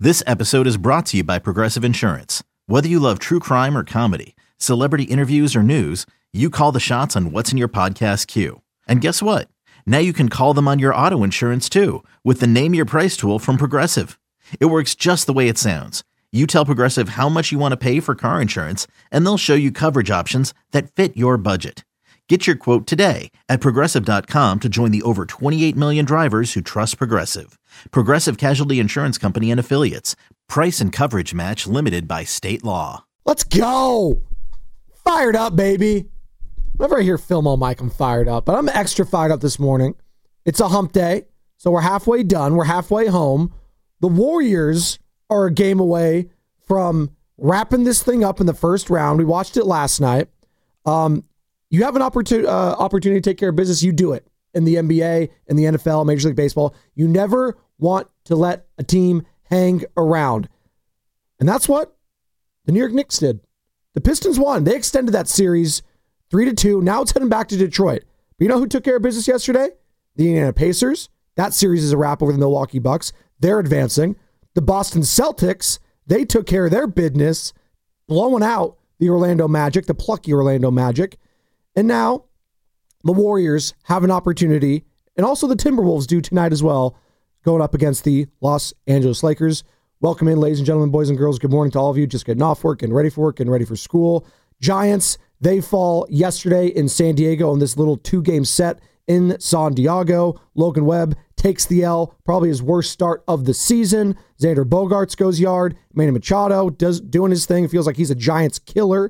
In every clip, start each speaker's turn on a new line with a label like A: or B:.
A: This episode is brought to you by Progressive Insurance. Whether you love true crime or comedy, celebrity interviews or news, you call the shots on what's in your podcast queue. And guess what? Now you can call them on your auto insurance too with the Name Your Price tool from Progressive. It works just the way it sounds. You tell Progressive how much you want to pay for car insurance, and they'll show you coverage options that fit your budget. Get your quote today at Progressive.com to join the over 28 million drivers who trust Progressive. Progressive Casualty Insurance Company and Affiliates. Price and coverage match limited by state law.
B: Let's go. Fired up, baby. Whenever I hear Film on mic, I'm fired up. But I'm extra fired up this morning. It's a hump day, so we're halfway done. We're halfway home. The Warriors are a game away from wrapping this thing up in the first round. We watched it last night. You have an opportunity to take care of business, you do it. In the NBA, in the NFL, Major League Baseball, you never want to let a team hang around. And that's what the New York Knicks did. The Pistons won. They extended that series 3-2. Now it's heading back to Detroit. But you know who took care of business yesterday? The Indiana Pacers. That series is a wrap over the Milwaukee Bucks. They're advancing. The Boston Celtics, they took care of their business, blowing out the Orlando Magic, the plucky Orlando Magic. And now the Warriors have an opportunity, and also the Timberwolves do tonight as well, going up against the Los Angeles Lakers. Welcome in, ladies and gentlemen, boys and girls. Good morning to all of you. Just getting off work, getting ready for work, getting ready for school. Giants, they fall yesterday in San Diego in this little 2-game set in San Diego. Logan Webb takes the L, probably his worst start of the season. Xander Bogaerts goes yard. Manny Machado doing his thing. It feels like he's a Giants killer.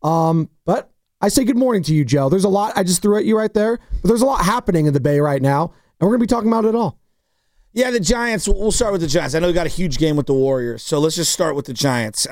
B: But I say good morning to you, Joe. There's a lot I just threw at you right there, but there's a lot happening in the Bay right now, and we're going to be talking about it all.
C: Yeah, the Giants, we'll start with the Giants. I know we got a huge game with the Warriors, so let's just start with the Giants.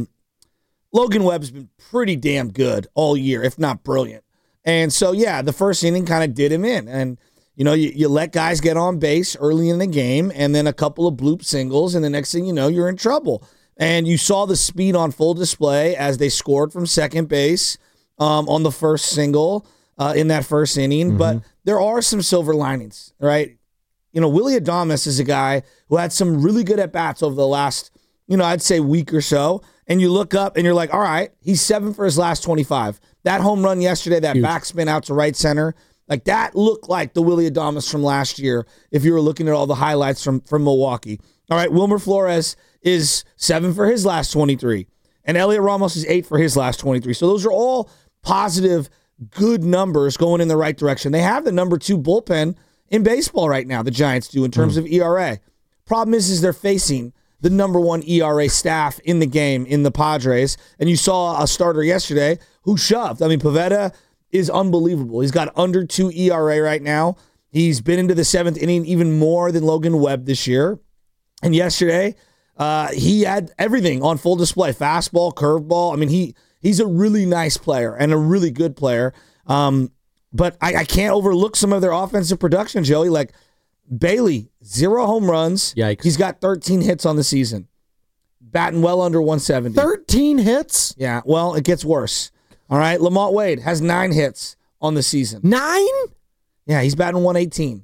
C: Logan Webb's been pretty damn good all year, if not brilliant. And so, yeah, the first inning kind of did him in. And, you know, you let guys get on base early in the game, and then a couple of bloop singles, and the next thing you know, you're in trouble. And you saw the speed on full display as they scored from second base on the first single in that first inning. Mm-hmm. But there are some silver linings, right? You know, Willy Adames is a guy who had some really good at-bats over the last, I'd say week or so. And you look up and you're like, all right, he's 7 for his last 25. That home run yesterday, that backspin out to right center, like that looked like the Willy Adames from last year if you were looking at all the highlights from Milwaukee. All right, Wilmer Flores is 7 for his last 23. And Elliot Ramos is 8 for his last 23. So those are all positive, good numbers going in the right direction. They have the number 2 bullpen in baseball right now, the Giants do, in terms of ERA. Problem is they're facing the number 1 ERA staff in the game in the Padres. And you saw a starter yesterday who shoved. I mean, Pivetta is unbelievable. He's got under 2 ERA right now. He's been into the 7th inning even more than Logan Webb this year. And yesterday, he had everything on full display. Fastball, curveball. I mean, he's a really nice player and a really good player. But I can't overlook some of their offensive production, Joey. Like Bailey, 0 home runs.
B: Yikes.
C: He's got 13 hits on the season. Batting well under 170.
B: 13 hits?
C: Yeah, well, it gets worse. All right, Lamont Wade has 9 hits on the season.
B: 9?
C: Yeah, he's batting 118.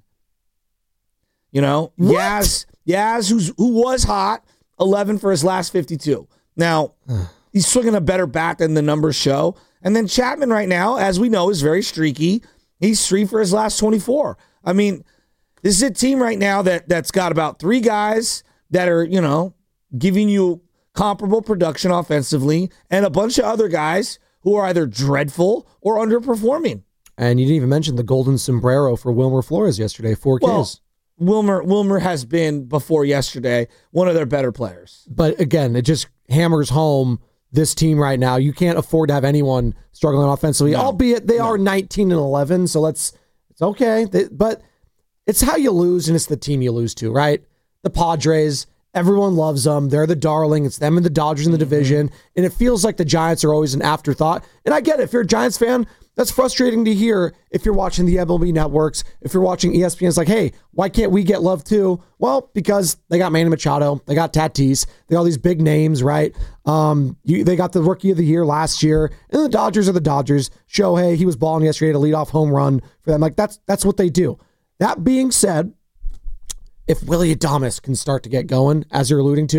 C: You know,
B: what?
C: Yaz, who was hot, 11 for his last 52. Now, he's swinging a better bat than the numbers show. And then Chapman right now, as we know, is very streaky. He's 3 for his last 24. I mean, this is a team right now that's got about 3 guys that are, giving you comparable production offensively, and a bunch of other guys who are either dreadful or underperforming.
B: And you didn't even mention the golden sombrero for Wilmer Flores yesterday, 4 Ks.
C: Wilmer has been, before yesterday, one of their better players.
B: But again, it just hammers home this team right now. You can't afford to have anyone struggling offensively, albeit they are 19-11, so it's okay. But it's how you lose, and it's the team you lose to, right? The Padres, everyone loves them. They're the darling. It's them and the Dodgers in the division, and it feels like the Giants are always an afterthought. And I get it. If you're a Giants fan, that's frustrating to hear if you're watching the MLB networks, if you're watching ESPN. It's like, hey, why can't we get love too? Well, because they got Manny Machado, they got Tatis, they got all these big names, right? They got the Rookie of the Year last year, and the Dodgers are the Dodgers. Shohei, he was balling yesterday to lead off home run for them. Like that's what they do. That being said, if Willy Adames can start to get going, as you're alluding to,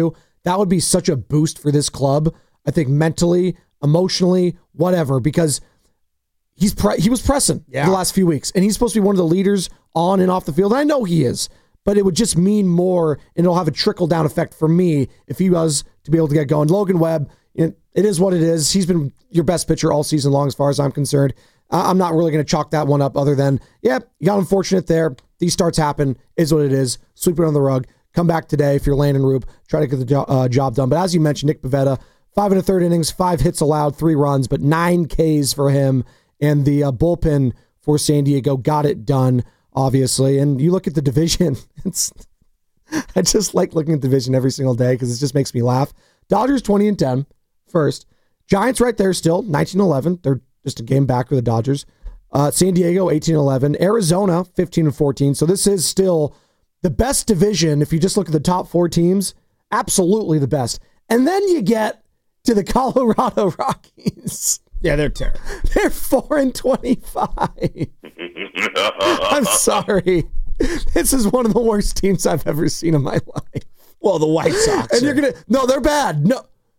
B: that would be such a boost for this club. I think mentally, emotionally, whatever, because he was pressing the last few weeks, and he's supposed to be one of the leaders on and off the field. And I know he is, but it would just mean more, and it'll have a trickle-down effect for me if he was to be able to get going. Logan Webb, it is what it is. He's been your best pitcher all season long as far as I'm concerned. I'm not really going to chalk that one up other than, you got unfortunate there. These starts happen, is what it is. Sweep it on the rug. Come back today if you're Landon Roop. Try to get the job done. But as you mentioned, Nick Pivetta, 5 1/3 innings, 5 hits allowed, 3 runs, but 9 Ks for him. And the bullpen for San Diego got it done, obviously. And you look at the division. I just like looking at the division every single day because it just makes me laugh. Dodgers 20-10 first. Giants right there still, 19-11. They're just a game back for the Dodgers. San Diego 18-11. Arizona 15-14. So this is still the best division. If you just look at the top 4 teams, absolutely the best. And then you get to the Colorado Rockies.
C: Yeah, they're terrible.
B: They're 4-25. I'm sorry. This is one of the worst teams I've ever seen in my life.
C: Well, the White Sox.
B: And they're bad.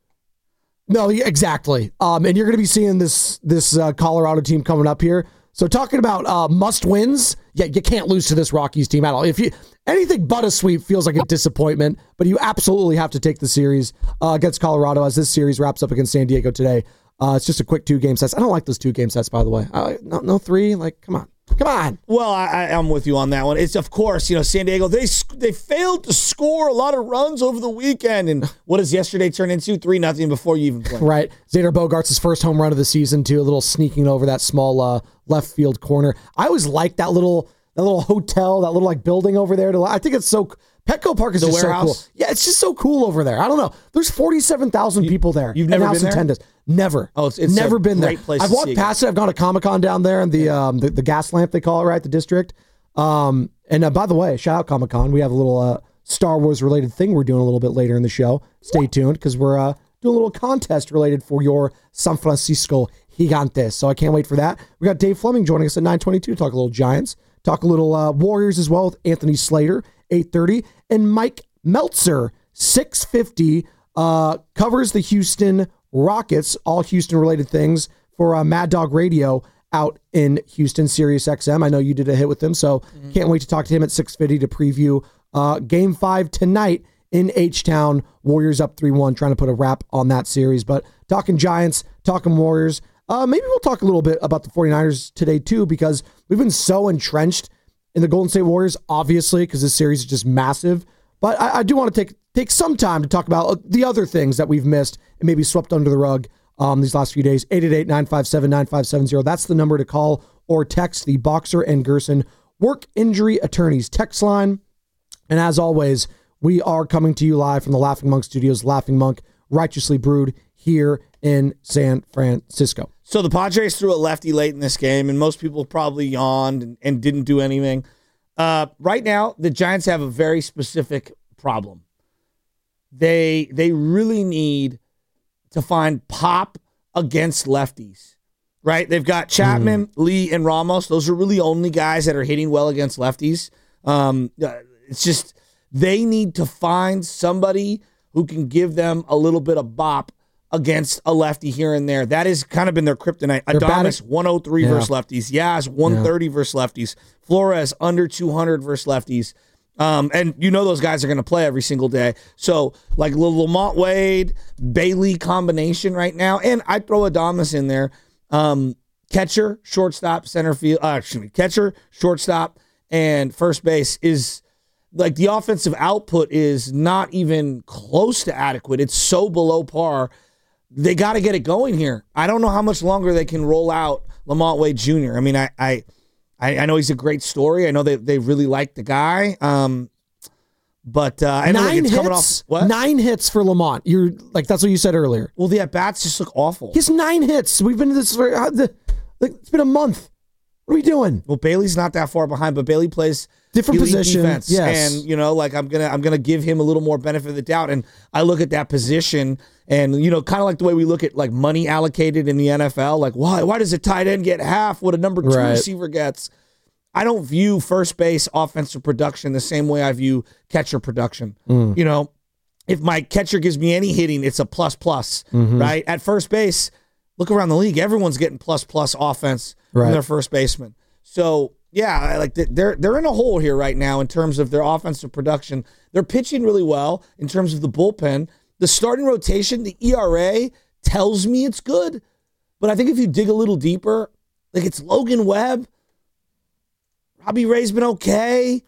B: No, exactly. And you're gonna be seeing this Colorado team coming up here. So talking about must wins, you can't lose to this Rockies team at all. If you anything but a sweep feels like a disappointment, but you absolutely have to take the series against Colorado as this series wraps up against San Diego today. It's just a quick 2-game sets. I don't like those 2-game sets, by the way. No 3. Like, come on.
C: Well, I'm with you on that one. It's, of course, San Diego, they failed to score a lot of runs over the weekend. And what does yesterday turn into? 3-0 before you even play.
B: Right. Xander Bogaerts' first home run of the season, too. A little sneaking over that small left field corner. I always like that little hotel, that little building over there. I think it's so... Petco Park is just so cool. Yeah, it's just so cool over there. I don't know. There's 47,000 people there.
C: You've never been there?
B: Attendance. Never.
C: Oh, it's
B: never been there.
C: Place
B: I've walked past it. I've gone to Comic-Con down there and the gas lamp, they call it, right? The district. And by the way, shout out Comic-Con. We have a little Star Wars related thing we're doing a little bit later in the show. Stay tuned because we're doing a little contest related for your San Francisco Gigantes. So I can't wait for that. We got Dave Fleming joining us at 9:22 to talk a little Giants. Talk a little Warriors as well with Anthony Slater, 8:30. And Mike Meltzer, 6:50, covers the Houston Rockets, all Houston-related things for Mad Dog Radio out in Houston, Sirius XM. I know you did a hit with him, so can't wait to talk to him at 6:50 to preview Game 5 tonight in H-Town. Warriors up 3-1, trying to put a wrap on that series. But talking Giants, talking Warriors, maybe we'll talk a little bit about the 49ers today, too, because we've been so entrenched in the Golden State Warriors, obviously, because this series is just massive. But I do want to take some time to talk about the other things that we've missed and maybe swept under the rug these last few days. 888-957-9570. That's the number to call or text the Boxer and Gerson Work Injury Attorneys text line. And as always, we are coming to you live from the Laughing Monk Studios, Laughing Monk, righteously brewed here in San Francisco.
C: So the Padres threw a lefty late in this game, and most people probably yawned and didn't do anything. Right now, the Giants have a very specific problem. They really need to find pop against lefties, right? They've got Chapman, Lee, and Ramos. Those are really only guys that are hitting well against lefties. It's just they need to find somebody who can give them a little bit of bop against a lefty here and there. That has kind of been their kryptonite. Adames, 103 versus lefties. Yaz, 130 versus lefties. Flores, under 200 versus lefties. And you know those guys are going to play every single day. So, like Lamont Wade, Bailey combination right now. And I throw Adames in there. Catcher, shortstop, center field. Catcher, shortstop, and first base is... Like, the offensive output is not even close to adequate. It's so below par. They got to get it going here. I don't know how much longer they can roll out Lamont Wade Jr. I mean, I know he's a great story. I know they really like the guy. But I know it's coming off. What?
B: 9 hits for Lamont. You're like, that's what you said earlier.
C: Well, the at-bats just look awful.
B: He has 9 hits. We've been to this for it's been a month. What are we doing?
C: Well, Bailey's not that far behind, but Bailey plays
B: different position.
C: Defense.
B: Yes.
C: And I'm gonna give him a little more benefit of the doubt. And I look at that position, and kind of like the way we look at like money allocated in the NFL. Like, why does a tight end get half what a number 2 receiver gets? I don't view first base offensive production the same way I view catcher production. if my catcher gives me any hitting, it's a plus, right? At first base, look around the league. Everyone's getting plus offense from their first baseman. So, yeah, like they're in a hole here right now in terms of their offensive production. They're pitching really well in terms of the bullpen. The starting rotation, the ERA tells me it's good. But I think if you dig a little deeper, like it's Logan Webb, Robbie Ray's been okay.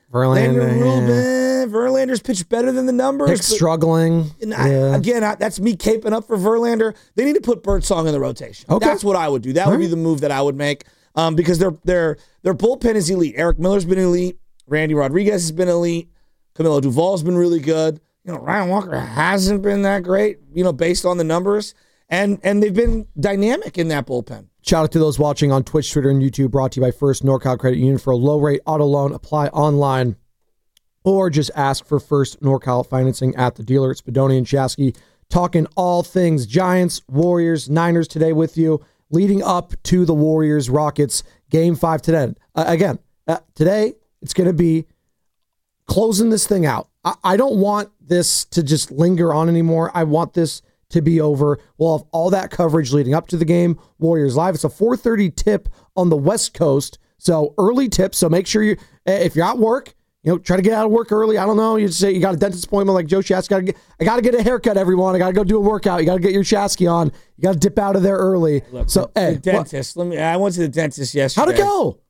C: Verlander's pitched better than the numbers.
B: Hicks struggling.
C: That's me caping up for Verlander. They need to put Birdsong in the rotation.
B: Okay.
C: That's what I would do. That would be the move that I would make because their bullpen is elite. Eric Miller's been elite. Randy Rodriguez has been elite. Camilo Duvall's been really good. Ryan Walker hasn't been that great, based on the numbers. And they've been dynamic in that bullpen.
B: Shout out to those watching on Twitch, Twitter, and YouTube. Brought to you by First NorCal Credit Union for a low-rate auto loan. Apply online or just ask for First NorCal financing at the dealer. It's Bedoni and Shasky talking all things Giants, Warriors, Niners today with you, leading up to the Warriors-Rockets Game 5 today. Today it's going to be closing this thing out. I don't want this to just linger on anymore. I want this to be over. We'll have all that coverage leading up to the game. Warriors Live. It's a 4:30 tip on the West Coast, so early tip. So make sure if you're at work, try to get out of work early. I don't know. You say you got a dentist appointment like Joe Shasky. I got to get a haircut, everyone. I got to go do a workout. You got to get your Shasky on. You got to dip out of there early.
C: Look, the dentist. I went to the dentist yesterday.
B: How'd it go?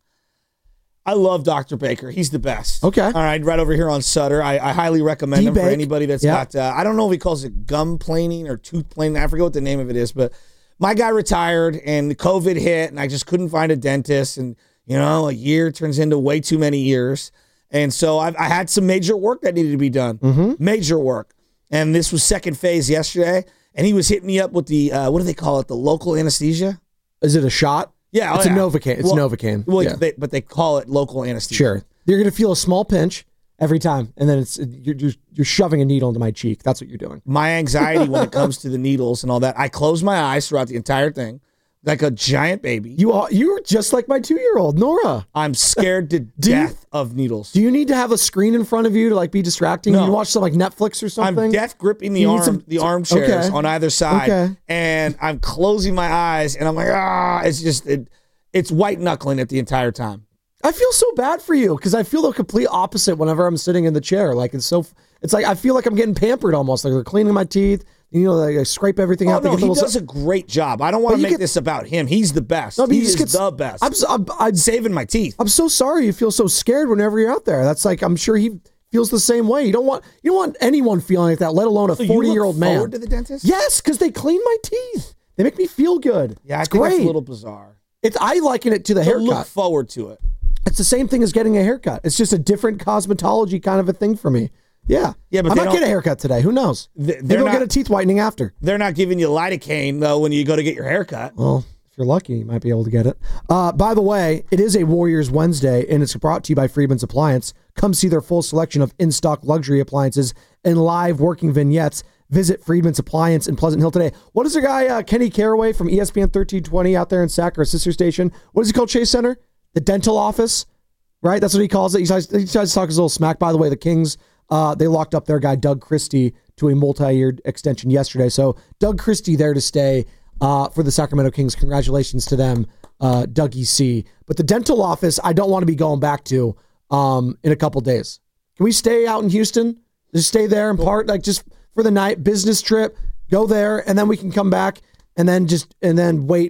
C: I love Dr. Baker. He's the best.
B: Okay.
C: All right, right over here on Sutter. I highly recommend him for anybody that's got, I don't know if he calls it gum planing or tooth planing. I forget what the name of it is, but my guy retired and COVID hit and I just couldn't find a dentist. And, a year turns into way too many years. And so I had some major work that needed to be done. Major work. And this was second phase yesterday. And he was hitting me up with the, what do they call it? The local anesthesia?
B: Is it a shot?
C: Yeah,
B: it's a Novocaine. It's Novocaine.
C: Well, but they call it local anesthesia.
B: Sure, you're going to feel a small pinch every time, and then you're shoving a needle into my cheek. That's what you're doing.
C: My anxiety when it comes to the needles and all that, I close my eyes throughout the entire thing, like a giant baby.
B: You're just like my 2-year-old Nora.
C: I'm scared to death of needles.
B: Do you need to have a screen in front of you to be distracting?
C: No.
B: You watch some Netflix or something.
C: I'm death gripping the armchairs on either side, and I'm closing my eyes, and I'm like, it's just. It's white knuckling it the entire time.
B: I feel so bad for you because I feel the complete opposite whenever I'm sitting in the chair. It's like I feel like I'm getting pampered almost. Like they're cleaning my teeth. I scrape everything out.
C: No, he does a great job. I don't want to make this about him. He's the best. No, he is the best. I'm saving my teeth.
B: I'm so sorry you feel so scared whenever you're out there. That's I'm sure he feels the same way. You don't want anyone feeling like that, let alone a 40-year-old man.
C: You look forward to the dentist?
B: Yes, because they clean my teeth. They make me feel good.
C: Yeah, I think
B: great.
C: That's a little bizarre.
B: I liken it to the haircut.
C: Look forward to it.
B: It's the same thing as getting a haircut. It's just a different cosmetology kind of a thing for me. Yeah, but I might get a haircut today. Who knows? Maybe I'll get a teeth whitening after.
C: They're not giving you lidocaine though when you go to get your haircut.
B: Well, if you're lucky, you might be able to get it. By the way, it is a Warriors Wednesday, and it's brought to you by Friedman's Appliance. Come see their full selection of in-stock luxury appliances and live working vignettes. Visit Friedman's Appliance in Pleasant Hill today. What is the guy, Kenny Caraway from ESPN 1320 out there in Sac, or sister station? What is he called, Chase Center? The dental office, right? That's what he calls it. He tries to talk his little smack. By the way, the Kings, they locked up their guy, Doug Christie, to a multi-year extension yesterday. So Doug Christie there to stay for the Sacramento Kings. Congratulations to them, Dougie C. But the dental office, I don't want to be going back to in a couple days. Can we stay out in Houston? Just stay there and just for the night, business trip, go there, and then we can come back and then wait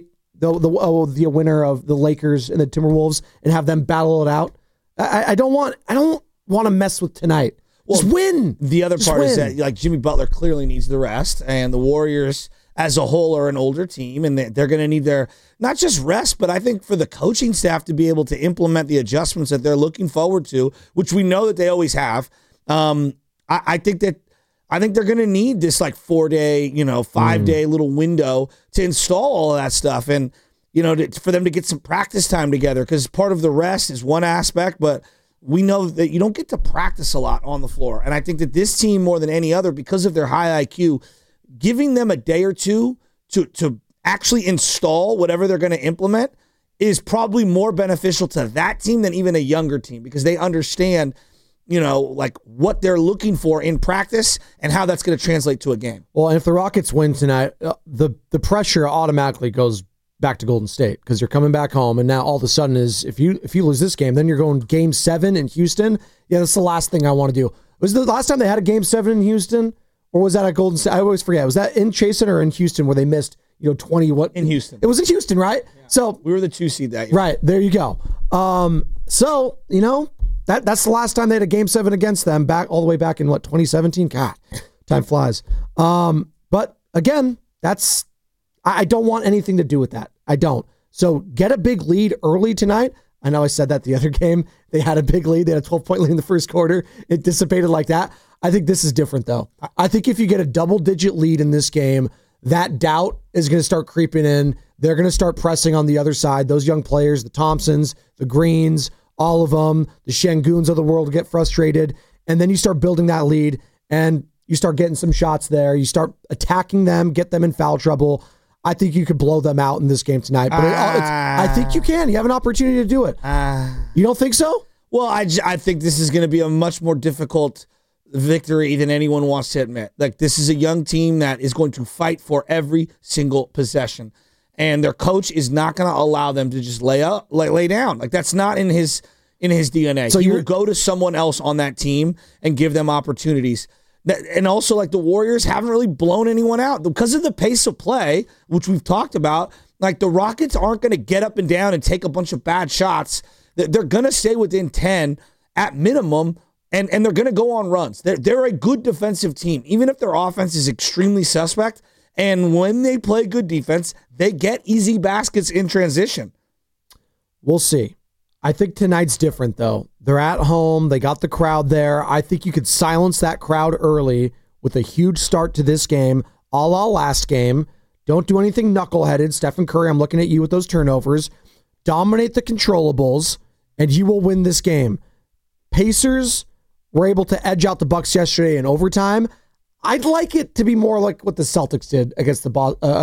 B: the winner of the Lakers and the Timberwolves and have them battle it out. I don't want to mess with tonight. Just win.
C: The other part is that Jimmy Butler clearly needs the rest, and the Warriors as a whole are an older team, and they're going to need their not just rest, but I think for the coaching staff to be able to implement the adjustments that they're looking forward to, which we know that they always have. I think they're going to need this 4-day, 5-day little window to install all of that stuff and, for them to get some practice time together, because part of the rest is one aspect, but we know that you don't get to practice a lot on the floor. And I think that this team, more than any other, because of their high IQ, giving them a day or two to actually install whatever they're going to implement is probably more beneficial to that team than even a younger team, because they understand like what they're looking for in practice and how that's going to translate to a game.
B: Well, and if the Rockets win tonight, the pressure automatically goes back to Golden State because you're coming back home, and now all of a sudden is if you lose this game, then you're going Game 7 in Houston. Yeah, that's the last thing I want to do. Was the last time they had a Game 7 in Houston, or was that at Golden State? I always forget. Was that in Chase Center or in Houston where they missed 20 what?
C: In Houston.
B: It was in Houston, right? Yeah. So
C: we were the 2 seed that year.
B: Right, there you go. So that's the last time they had a Game 7 against them, back all the way back in 2017. God, time flies. But again, I don't want anything to do with that. I don't. So get a big lead early tonight. I know I said that the other game. They had a big lead. They had a 12-point lead in the first quarter. It dissipated like that. I think this is different, though. I think if you get a double-digit lead in this game, that doubt is going to start creeping in. They're going to start pressing on the other side. Those young players, the Thompsons, the Greens, all of them, the Şengüns of the world get frustrated. And then you start building that lead, and you start getting some shots there. You start attacking them, get them in foul trouble. I think you could blow them out in this game tonight. But I think you can. You have an opportunity to do it. You don't think so?
C: Well, I think this is going to be a much more difficult victory than anyone wants to admit. Like, this is a young team that is going to fight for every single possession. And their coach is not going to allow them to just lay down. Like, that's not in his DNA. So he will go to someone else on that team and give them opportunities. And also, like, the Warriors haven't really blown anyone out. Because of the pace of play, which we've talked about, like, the Rockets aren't going to get up and down and take a bunch of bad shots. They're going to stay within 10 at minimum, and they're going to go on runs. They're a good defensive team, even if their offense is extremely suspect. And when they play good defense, they get easy baskets in transition.
B: We'll see. I think tonight's different, though. They're at home. They got the crowd there. I think you could silence that crowd early with a huge start to this game, a la last game. Don't do anything knuckleheaded. Stephen Curry, I'm looking at you with those turnovers. Dominate the controllables, and you will win this game. Pacers were able to edge out the Bucks yesterday in overtime. I'd like it to be more like what the Celtics did against the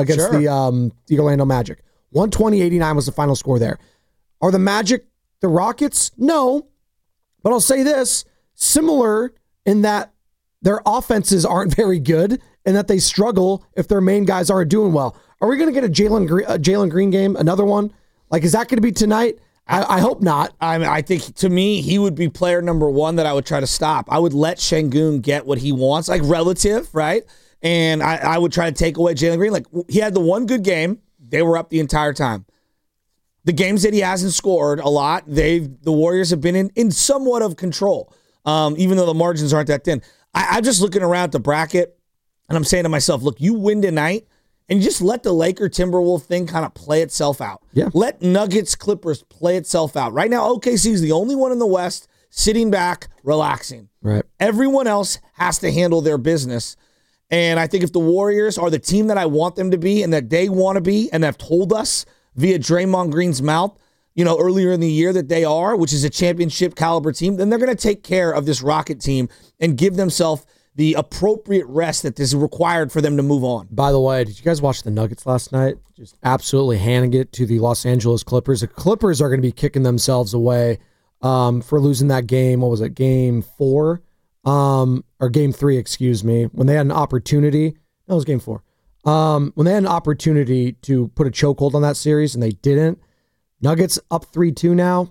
B: Orlando Magic. 120-89 was the final score there. Are the Magic the Rockets? No. But I'll say this, similar in that their offenses aren't very good and that they struggle if their main guys aren't doing well. Are we going to get a Jalen Green game, another one? Like, is that going to be tonight? I hope not.
C: I think, to me, he would be player number one that I would try to stop. I would let Şengün get what he wants, like relative, right? And I would try to take away Jalen Green. Like, he had the one good game. They were up the entire time. The games that he hasn't scored a lot, the Warriors have been in somewhat of control, even though the margins aren't that thin. I'm just looking around at the bracket, and I'm saying to myself, look, you win tonight, and you just let the Laker-Timberwolf thing kind of play itself out.
B: Yeah.
C: Let Nuggets-Clippers play itself out. Right now, OKC is the only one in the West sitting back, relaxing.
B: Right.
C: Everyone else has to handle their business. And I think if the Warriors are the team that I want them to be and that they want to be and have told us via Draymond Green's mouth, earlier in the year that they are, which is a championship caliber team, then they're going to take care of this Rocket team and give themselves the appropriate rest that is required for them to move on.
B: By the way, did you guys watch the Nuggets last night? Just absolutely handing it to the Los Angeles Clippers. The Clippers are going to be kicking themselves away for losing that game. What was it, Game 4? Or Game 3, excuse me. When they had an opportunity. No, it was Game 4. When they had an opportunity to put a chokehold on that series and they didn't. Nuggets up 3-2 now.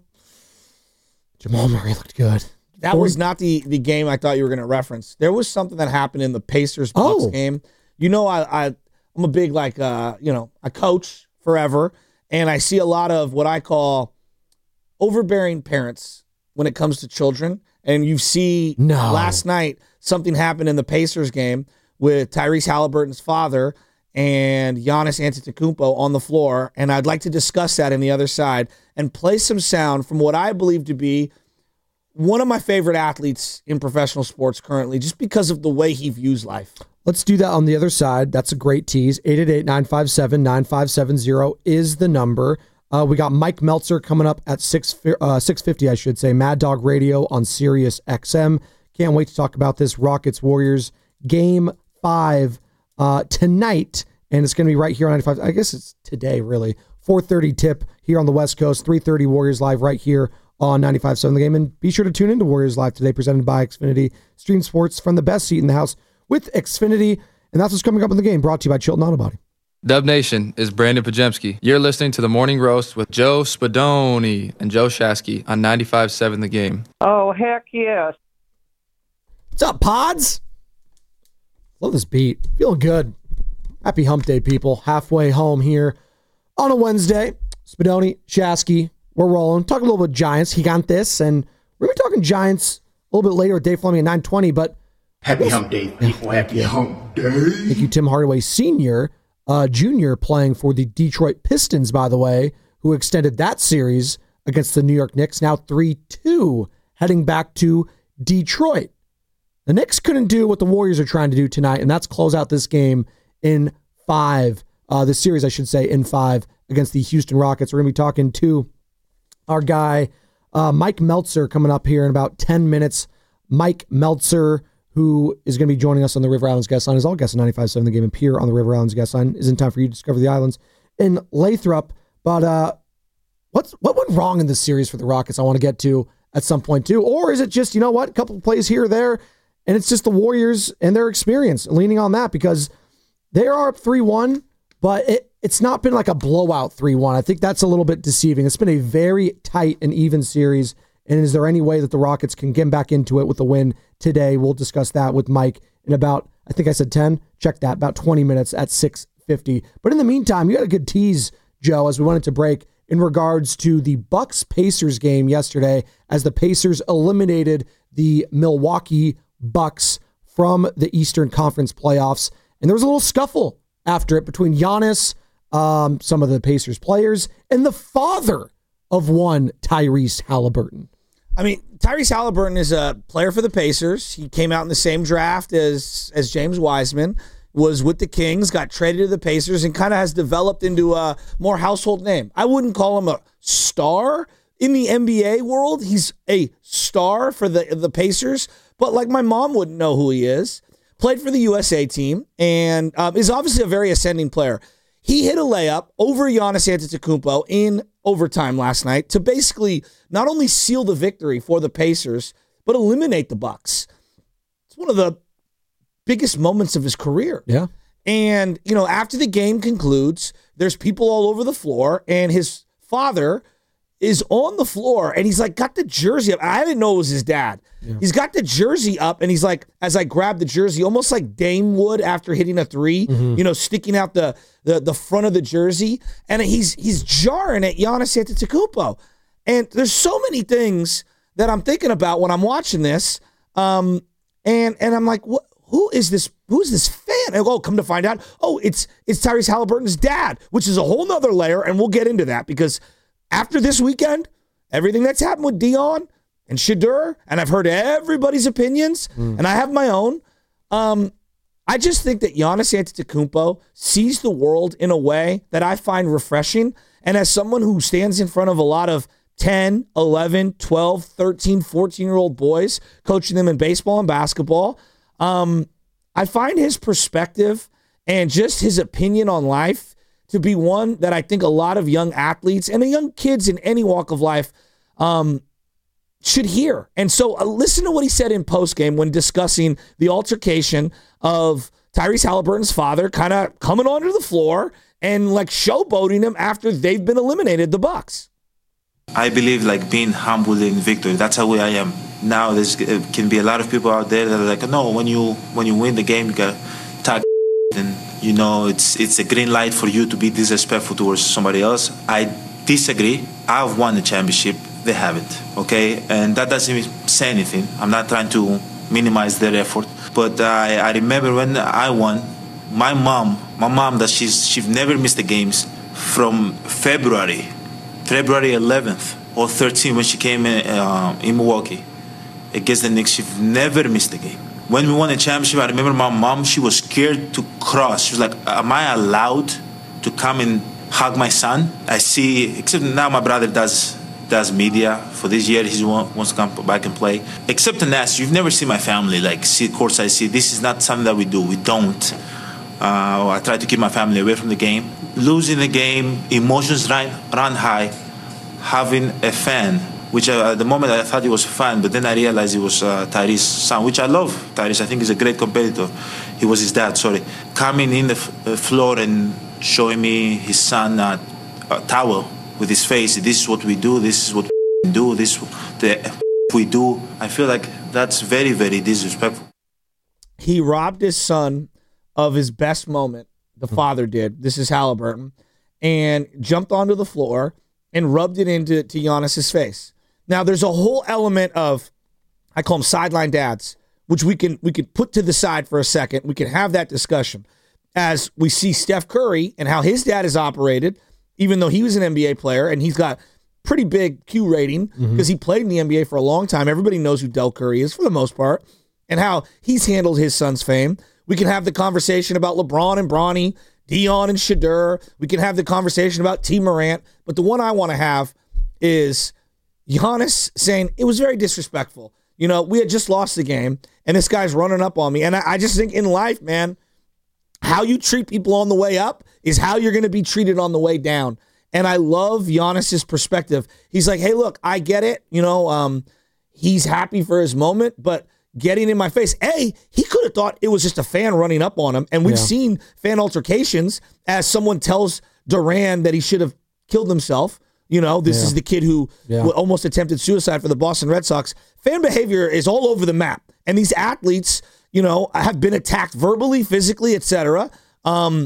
B: Jamal Murray looked good.
C: That was not the game I thought you were going to reference. There was something that happened in the Pacers-Bucks game. I'm a big, I coach forever, and I see a lot of what I call overbearing parents when it comes to children. And you see last night something happened in the Pacers game with Tyrese Halliburton's father and Giannis Antetokounmpo on the floor. And I'd like to discuss that in the other side and play some sound from what I believe to be one of my favorite athletes in professional sports currently, just because of the way he views life.
B: Let's do that on the other side. That's a great tease. 888-957-9570 is the number. We got Mike Meltzer coming up at 6:50, I should say. Mad Dog Radio on Sirius XM. Can't wait to talk about this Rockets-Warriors Game 5 tonight, and it's going to be right here on 95. I guess it's today, really. 4:30 tip here on the West Coast, 3:30 Warriors Live right here on 95.7 The Game. And be sure to tune into Warriors Live today, presented by Xfinity. Stream sports from the best seat in the house with Xfinity. And that's what's coming up in the game, brought to you by Chilton Auto Body.
D: Dub Nation is Brandon Pajemski. You're listening to The Morning Roast with Joe Spadoni and Joe Shasky on 95.7 The Game.
E: Oh, heck yes.
B: What's up, pods? Love this beat. Feeling good. Happy hump day, people. Halfway home here on a Wednesday. Spadoni, Shasky, we're rolling. Talking a little bit Giants, Gigantes, and we're going to be talking Giants a little bit later with Dave Fleming at 9:20, but
F: happy hump day, people. Happy hump day.
B: Thank you, Tim Hardaway Sr., Jr., playing for the Detroit Pistons, by the way, who extended that series against the New York Knicks, now 3-2, heading back to Detroit. The Knicks couldn't do what the Warriors are trying to do tonight, and that's close out this game in 5. This series, I should say, in 5 against the Houston Rockets. We're going to be talking to our guy, Mike Meltzer, coming up here in about 10 minutes. Mike Meltzer, who is going to be joining us on the River Islands guest line, as all guests on 95.7 The Game appear on the River Islands guest line. Is in time for you to discover the islands in Lathrop. But what went wrong in this series for the Rockets? I want to get to at some point too. Or is it just, you know what, a couple of plays here or there, and it's just the Warriors and their experience leaning on that, because they are up 3-1, but it's not been like a blowout 3-1. I think that's a little bit deceiving. It's been a very tight and even series. And is there any way that the Rockets can get back into it with a win today? We'll discuss that with Mike in about, I think I said 10. Check that, about 20 minutes at 6:50. But in the meantime, you had a good tease, Joe, as we went into break in regards to the Bucks-Pacers game yesterday, as the Pacers eliminated the Milwaukee Bucks from the Eastern Conference playoffs. And there was a little scuffle after it between Giannis, some of the Pacers players, and the father of one Tyrese Halliburton.
C: I mean, Tyrese Halliburton is a player for the Pacers. He came out in the same draft as James Wiseman, was with the Kings, got traded to the Pacers, and kind of has developed into a more household name. I wouldn't call him a star in the NBA world. He's a star for the Pacers, but like my mom wouldn't know who he is. Played for the USA team, and is obviously a very ascending player. He hit a layup over Giannis Antetokounmpo in overtime last night to basically not only seal the victory for the Pacers, but eliminate the Bucks. It's one of the biggest moments of his career.
B: Yeah.
C: And, you know, after the game concludes, there's people all over the floor, and his father is on the floor, and he's like got the jersey up. I didn't know it was his dad. Yeah. He's got the jersey up, and he's like, as I grab the jersey, almost like Dame would after hitting a three, you know, sticking out the front of the jersey, and he's jarring at Giannis Antetokounmpo. And there's so many things that I'm thinking about when I'm watching this, and I'm like, what? Who is this? Who's this fan? And come to find out, it's Tyrese Halliburton's dad, which is a whole nother layer, and we'll get into that because after this weekend, everything that's happened with Dion and Shadur, and I've heard everybody's opinions, and I have my own. I just think that Giannis Antetokounmpo sees the world in a way that I find refreshing, and as someone who stands in front of a lot of 10, 11, 12, 13, 14-year-old boys, coaching them in baseball and basketball, I find his perspective and just his opinion on life to be one that I think a lot of young athletes and young kids in any walk of life should hear. And so listen to what he said in postgame when discussing the altercation of Tyrese Halliburton's father kind of coming onto the floor and like showboating him after they've been eliminated, the Bucks.
G: I believe like being humble in victory. That's how I am. Now there can be a lot of people out there that are like, no, when you win the game, you got to talk and you know it's a green light for you to be disrespectful towards somebody else. I disagree. I've won the championship. They haven't, okay? And that doesn't even say anything. I'm not trying to minimize their effort. But I remember when I won, my mom, that she's never missed the games from February 11th or 13th when she came in Milwaukee against the Knicks. She never missed a game. When we won the championship, I remember my mom, she was scared to cross. She was like, am I allowed to come and hug my son? I see, except now my brother does media. For this year, he wants to come back and play. Except in that, you've never seen my family, like, see courtside. See, this is not something that we do. We don't. I try to keep my family away from the game. Losing the game, emotions run high. Having a fan which at the moment I thought he was fine, but then I realized it was Tyrese's son, which I love. Tyrese, I think he's a great competitor. He was his dad, sorry. Coming in the floor and showing me his son a towel with his face. This is what we do. This is what we do. This we do. I feel like that's very, very disrespectful.
C: He robbed his son of his best moment. The father did. This is Halliburton. And jumped onto the floor and rubbed it into Giannis's face. Now, there's a whole element of, I call them sideline dads, which we can put to the side for a second. We can have that discussion as we see Steph Curry and how his dad is operated, even though he was an NBA player and he's got pretty big Q rating because he played in the NBA for a long time. Everybody knows who Del Curry is for the most part and how he's handled his son's fame. We can have the conversation about LeBron and Bronny, Dion and Shadur. We can have the conversation about T. Morant. But the one I want to have is Giannis saying it was very disrespectful. You know, we had just lost the game, and this guy's running up on me. And I just think in life, man, how you treat people on the way up is how you're going to be treated on the way down. And I love Giannis's perspective. He's like, hey, look, I get it. You know, he's happy for his moment, but getting in my face, he could have thought it was just a fan running up on him. And we've seen fan altercations as someone tells Durant that he should have killed himself. You know, this is the kid who almost attempted suicide for the Boston Red Sox. Fan behavior is all over the map. And these athletes, you know, have been attacked verbally, physically, etc. And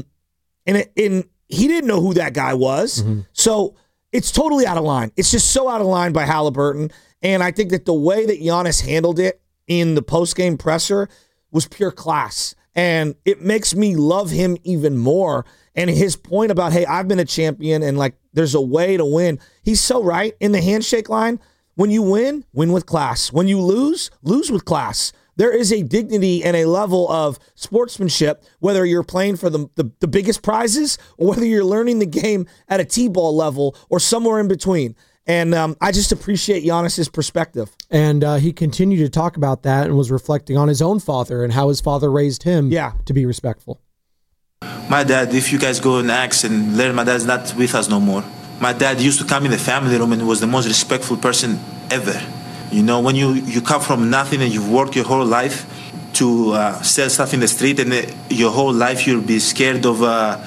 C: he didn't know who that guy was. So it's totally out of line. It's just so out of line by Halliburton. And I think that the way that Giannis handled it in the post-game presser was pure class. And it makes me love him even more. And his point about, hey, I've been a champion and like there's a way to win. He's so right. In the handshake line, when you win, win with class. When you lose, lose with class. There is a dignity and a level of sportsmanship, whether you're playing for the biggest prizes or whether you're learning the game at a T-ball level or somewhere in between. And I just appreciate Giannis's perspective.
B: And he continued to talk about that and was reflecting on his own father and how his father raised him to be respectful.
G: My dad, if you guys go and ask and learn, my dad's not with us no more. My dad used to come in the family room and was the most respectful person ever. You know, when you come from nothing and you've worked your whole life to sell stuff in the street and your whole life you'll be scared of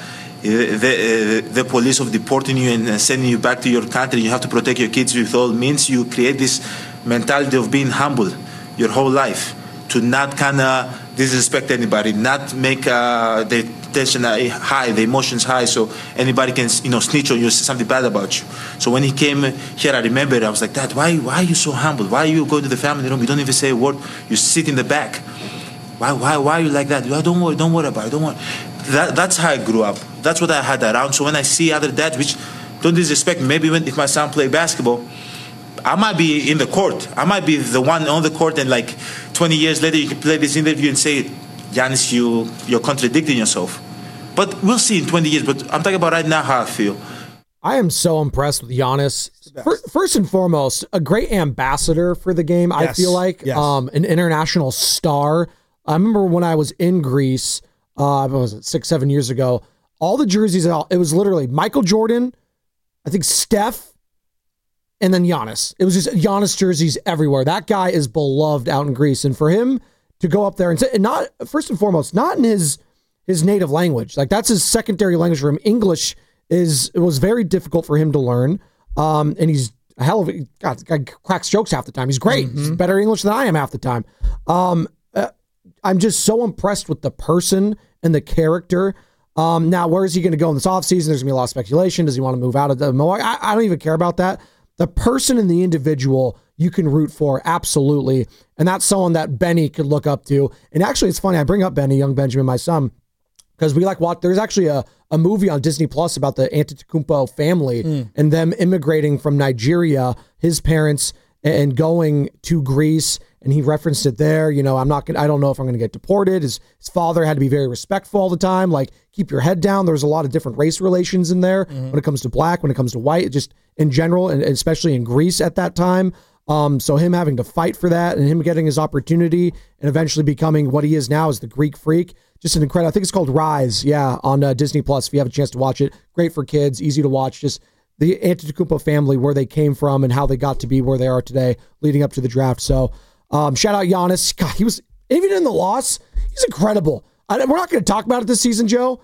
G: the police of deporting you and sending you back to your country. You have to protect your kids with all means. You create this mentality of being humble your whole life, to not kind of disrespect anybody, not make the tension high, the emotions high, so anybody can, you know, snitch on you, say something bad about you. So when he came here, I remember I was like, Dad, why are you so humble? Why you go to the family room? You don't even say a word. You sit in the back. Why are you like that? Don't worry about it. Don't worry. That's how I grew up. That's what I had around. So when I see other dads, which don't disrespect me, maybe if my son play basketball, I might be in the court. I might be the one on the court, and like 20 years later, you can play this interview and say, Giannis, you're contradicting yourself. But we'll see in 20 years. But I'm talking about right now how I feel.
B: I am so impressed with Giannis. First and foremost, a great ambassador for the game, I feel like.
C: Yes.
B: An international star. I remember when I was in Greece, what was it, 6-7 years ago, all the jerseys, it was literally Michael Jordan, I think Steph, and then Giannis. It was just Giannis jerseys everywhere. That guy is beloved out in Greece. And for him to go up there and say, and not, first and foremost, not in his native language. Like, that's his secondary language for him. English it was very difficult for him to learn. And he's a hell of a, God, the guy cracks jokes half the time. He's great. He's better English than I am half the time. I'm just so impressed with the person and the character. Now, where is he going to go in this offseason? There's going to be a lot of speculation. Does he want to move out of the Milwaukee? I don't even care about that. The person and the individual you can root for, absolutely. And that's someone that Benny could look up to. And actually, it's funny, I bring up Benny, young Benjamin, my son, because we watch, there's actually a movie on Disney Plus about the Antetokounmpo family and them immigrating from Nigeria, his parents, and going to Greece. And he referenced it there. You know, I don't know if I'm going to get deported. His father had to be very respectful all the time. Like, keep your head down. There's a lot of different race relations in there when it comes to black, when it comes to white, just in general, and especially in Greece at that time. So him having to fight for that and him getting his opportunity and eventually becoming what he is now as the Greek Freak. Just an incredible, I think it's called Rise. Yeah. On Disney Plus. If you have a chance to watch it, great for kids, easy to watch. Just the Antetokounmpo family, where they came from and how they got to be where they are today leading up to the draft. So shout out Giannis. God, he was, even in the loss, he's incredible. We're not going to talk about it this season, Joe.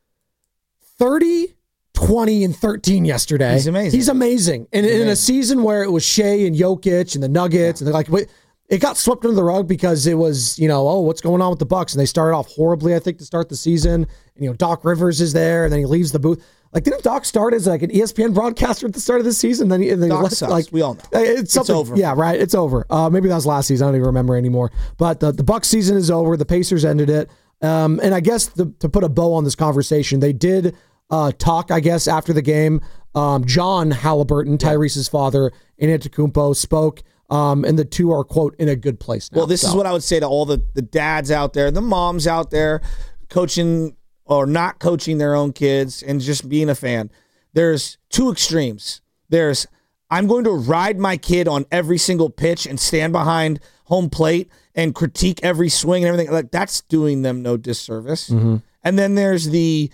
B: 30, 20, and 13 yesterday.
C: He's amazing.
B: He's amazing. And in a season where it was Shea and Jokic and the Nuggets, and they're like, it got swept under the rug because it was, what's going on with the Bucks? And they started off horribly, I think, to start the season. And, Doc Rivers is there, and then he leaves the booth. Like, didn't Doc start as like an ESPN broadcaster at the start of the season? Then he
C: sucks. Like, we all know.
B: It's over. Yeah, right. It's over. Maybe that was last season. I don't even remember anymore. But the Bucks season is over. The Pacers ended it. And I guess to put a bow on this conversation, they did talk, I guess, after the game. John Halliburton, Tyrese's father, and Antetokounmpo spoke. And the two are, quote, in a good place now.
C: Well, this is what I would say to all the dads out there, the moms out there, coaching or not coaching their own kids and just being a fan. There's two extremes. There's, I'm going to ride my kid on every single pitch and stand behind home plate and critique every swing and everything. Like, that's doing them no disservice. Mm-hmm. And then there's the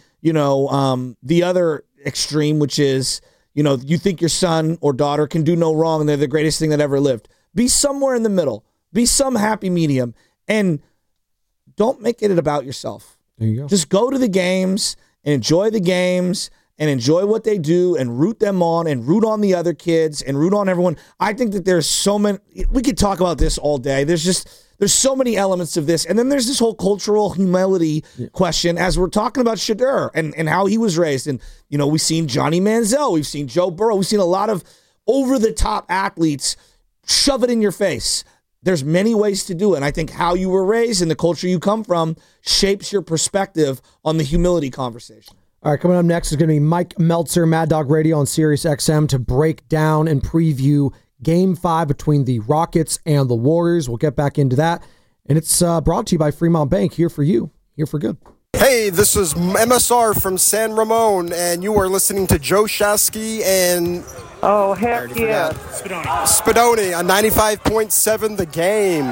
C: other extreme, which is, you think your son or daughter can do no wrong and they're the greatest thing that ever lived. Be somewhere in the middle. Be some happy medium. And don't make it about yourself.
B: There you go.
C: Just go to the games and enjoy the games and enjoy what they do and root them on and root on the other kids and root on everyone. I think that there's so many, we could talk about this all day. There's so many elements of this. And then there's this whole cultural humility question as we're talking about Shedeur and how he was raised. And, we've seen Johnny Manziel. We've seen Joe Burrow. We've seen a lot of over-the-top athletes shove it in your face. There's many ways to do it. And I think how you were raised and the culture you come from shapes your perspective on the humility conversation.
B: All right, coming up next is going to be Mike Meltzer, Mad Dog Radio on Sirius XM to break down and preview Game 5 between the Rockets and the Warriors. We'll get back into that. And it's brought to you by Fremont Bank, here for you, here for good.
E: Hey, this is MSR from San Ramon, and you are listening to Joe Shasky and...
H: Oh, heck yeah.
E: Spadoni on 95.7 The Game.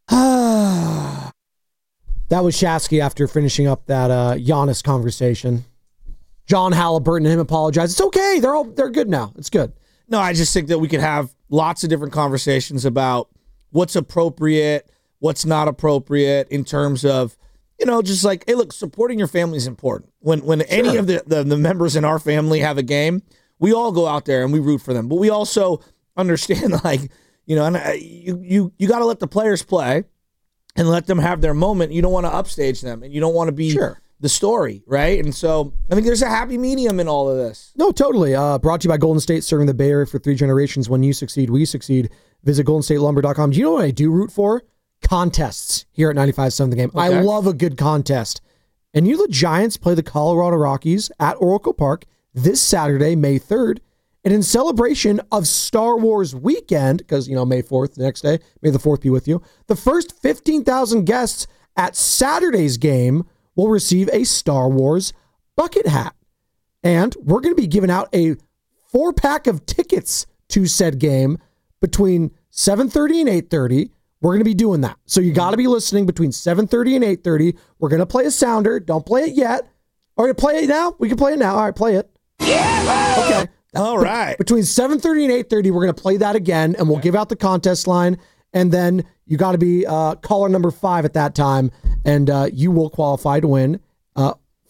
B: That was Shasky after finishing up that Giannis conversation. John Halliburton and him apologized. It's okay. They're good now. It's good.
C: No, I just think that we could have lots of different conversations about what's appropriate, what's not appropriate in terms of, just like, hey, look, supporting your family is important. When any of the members in our family have a game, we all go out there and we root for them. But we also understand, like, you got to let the players play and let them have their moment. You don't want to upstage them and you don't want to be the story, right? And so I think there's a happy medium in all of this.
B: No, totally. Brought to you by Golden State, serving the Bay Area for 3 generations. When you succeed, we succeed. Visit goldenstatelumber.com. Do you know what I do root for? Contests here at 95.7 The Game. Okay. I love a good contest. And the Giants play the Colorado Rockies at Oracle Park this Saturday, May 3rd. And in celebration of Star Wars weekend, because, May 4th, the next day, may the 4th be with you, the first 15,000 guests at Saturday's game will receive a Star Wars bucket hat. And we're going to be giving out a 4-pack of tickets to said game between 7:30 and 8:30. We're going to be doing that. So you got to be listening between 7:30 and 8:30. We're going to play a sounder. Don't play it yet. All right, play it now? We can play it now. All right, play it. Yeah! Okay.
C: All right.
B: Between 7:30 and 8:30, we're going to play that again, and we'll give out the contest line. And then you got to be caller number 5 at that time, and you will qualify to win a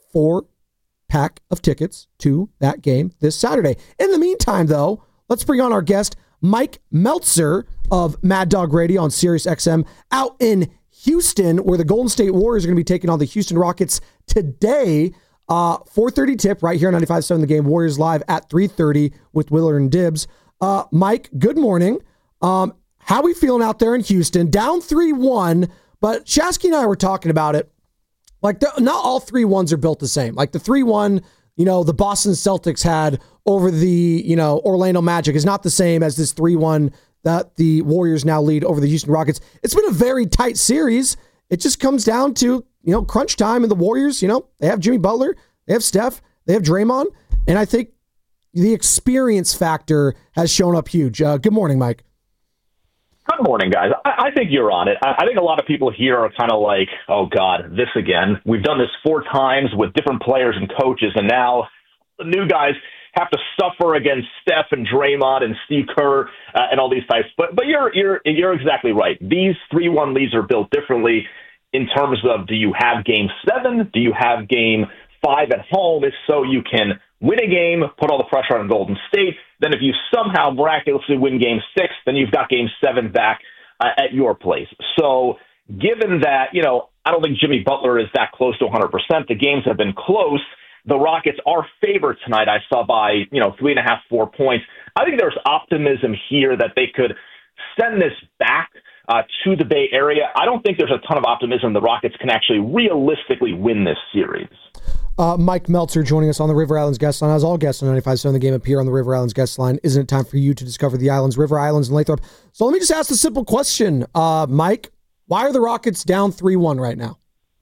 B: 4-pack of tickets to that game this Saturday. In the meantime, though, let's bring on our guest, Mike Meltzer of Mad Dog Radio on Sirius XM out in Houston, where the Golden State Warriors are going to be taking on the Houston Rockets today. 4:30 tip right here on 95.7 The Game. Warriors live at 3:30 with Willard and Dibbs. Mike, good morning. How are we feeling out there in Houston? Down 3-1, but Shasky and I were talking about it. Like, not all 3-1s are built the same. Like the 3-1, the Boston Celtics had over the, Orlando Magic is not the same as this 3-1 that the Warriors now lead over the Houston Rockets. It's been a very tight series. It just comes down to, crunch time, and the Warriors, they have Jimmy Butler, they have Steph, they have Draymond, and I think the experience factor has shown up huge. Good morning, Mike.
I: Good morning, guys. I think you're on it. I think a lot of people here are kind of like, oh, God, this again. We've done this 4 times with different players and coaches, and now the new guys have to suffer against Steph and Draymond and Steve Kerr and all these types. But you're exactly right. These 3-1 leads are built differently in terms of, do you have Game 7? Do you have Game 5 at home? If so, you can win a game, put all the pressure on Golden State. Then if you somehow miraculously win Game 6, then you've got Game 7 back at your place. So given that, I don't think Jimmy Butler is that close to 100%. The games have been close. The Rockets are favored tonight. I saw by, 3.5, 4 points. I think there's optimism here that they could send this back to the Bay Area. I don't think there's a ton of optimism the Rockets can actually realistically win this series.
B: Mike Meltzer joining us on the River Islands guest line. As all guests on 95.7 The Game appear on the River Islands guest line, isn't it time for you to discover the islands, River Islands, and Lathrop? So let me just ask the simple question, Mike. Why are the Rockets down 3-1 right now?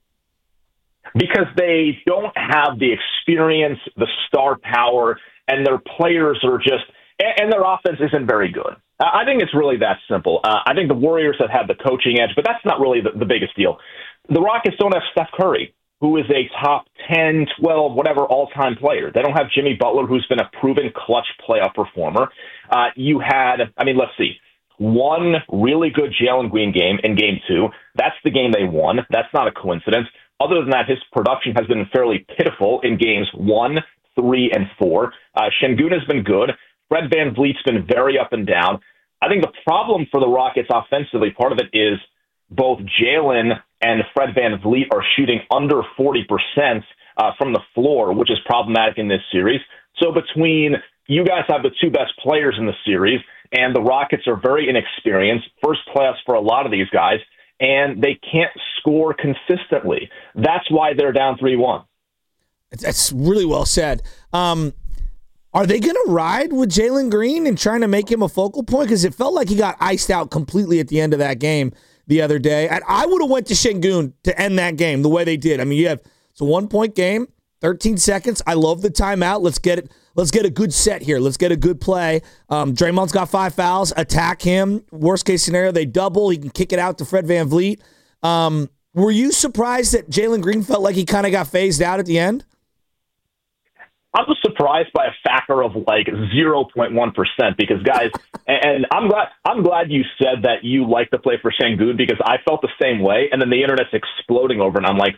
I: Because they don't have the experience, the star power, and their players are just, and their offense isn't very good. I think it's really that simple. I think the Warriors have had the coaching edge, but that's not really the biggest deal. The Rockets don't have Steph Curry, who is a top 10, 12, whatever all-time player. They don't have Jimmy Butler, who's been a proven clutch playoff performer. Let's see. One really good Jalen Green game in Game 2. That's the game they won. That's not a coincidence. Other than that, his production has been fairly pitiful in Games 1, 3, and 4. Şengün has been good. Fred VanVleet's been very up and down. I think the problem for the Rockets offensively, part of it is both Jalen and Fred VanVleet are shooting under 40% from the floor, which is problematic in this series. So between you guys have the two best players in the series, and the Rockets are very inexperienced, first playoffs for a lot of these guys, and they can't score consistently. That's why they're down 3-1.
C: That's really well said. Are they going to ride with Jalen Green and trying to make him a focal point? Because it felt like he got iced out completely at the end of that game the other day. And I would have went to Şengün to end that game the way they did. I mean, it's a 1-point game, 13 seconds. I love the timeout. Let's get it. Let's get a good set here. Let's get a good play. Draymond's got 5 fouls. Attack him. Worst case scenario, they double. He can kick it out to Fred VanVleet. Were you surprised that Jalen Green felt like he kind of got phased out at the end?
I: I was surprised by a factor of like 0.1% because, guys, and I'm glad you said that you like to play for Şengün because I felt the same way, and then the internet's exploding over, and I'm like,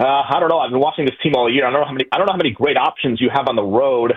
I: I don't know. I've been watching this team all year. I don't know how many great options you have on the road.